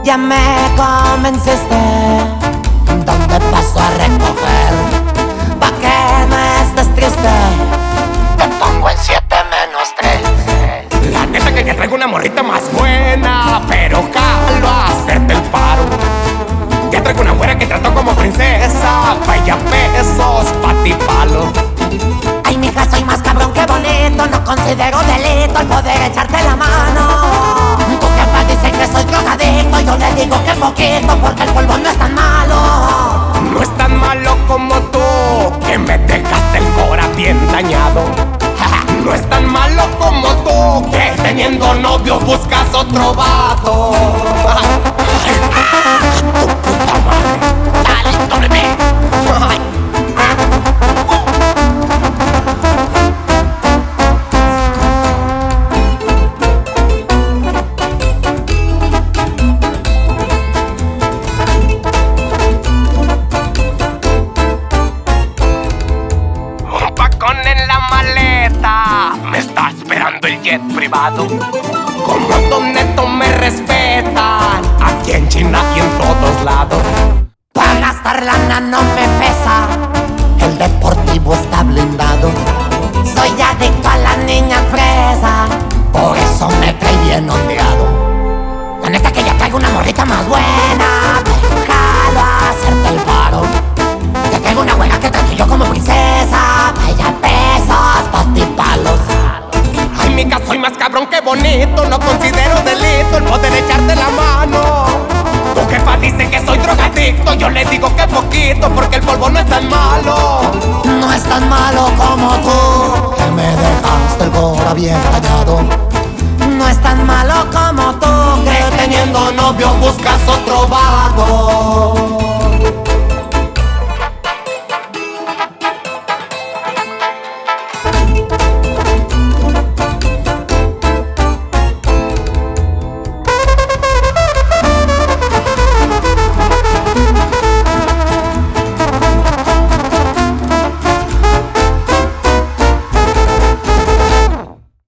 día me convenciste, ¿dónde paso a recoger? Pa' que no estés triste, te pongo en 7-3. La neta que traigo una morrita más buena, pero jalo a hacerte el paro. Ya traigo una güera que trató como princesa, vaya pesos, pa' ti palo. Ay, mija, soy más cabrón que bonito, no considero delito el poder echarte la mano. Tu jefa dice que soy drogadicto, yo le digo que poquito, porque el polvo no es tan malo. No es tan malo como tú, que me dejaste el cora bien dañado. No es tan malo como tú, que teniendo novio buscas otro vato. Tu puta madre, dale, dóreme. Un pacón en la maleta, me está esperando el jet privado. Como Don Neto me respetan, aquí en China y en todos lados. Pa' gastar lana no me pesa, el deportivo está blindado. Soy adicto a la niña fresa, por eso me trae bien ondeado. La neta que ya traigo una morrita más buena, jalo a hacerte el paro. Ya traigo una güera que trato yo como princesa, vaya pesos, pa' ti palos. Ay, mica, soy más cabrón que bonito, no considero delito el poder echarte la mano. Tu jefa dice que soy drogadicto, yo le digo que poquito, porque el polvo no es tan malo. No es tan malo como tú, que me dejaste el cora bien rayado. No es tan malo como tú, Que teniendo novio buscas otro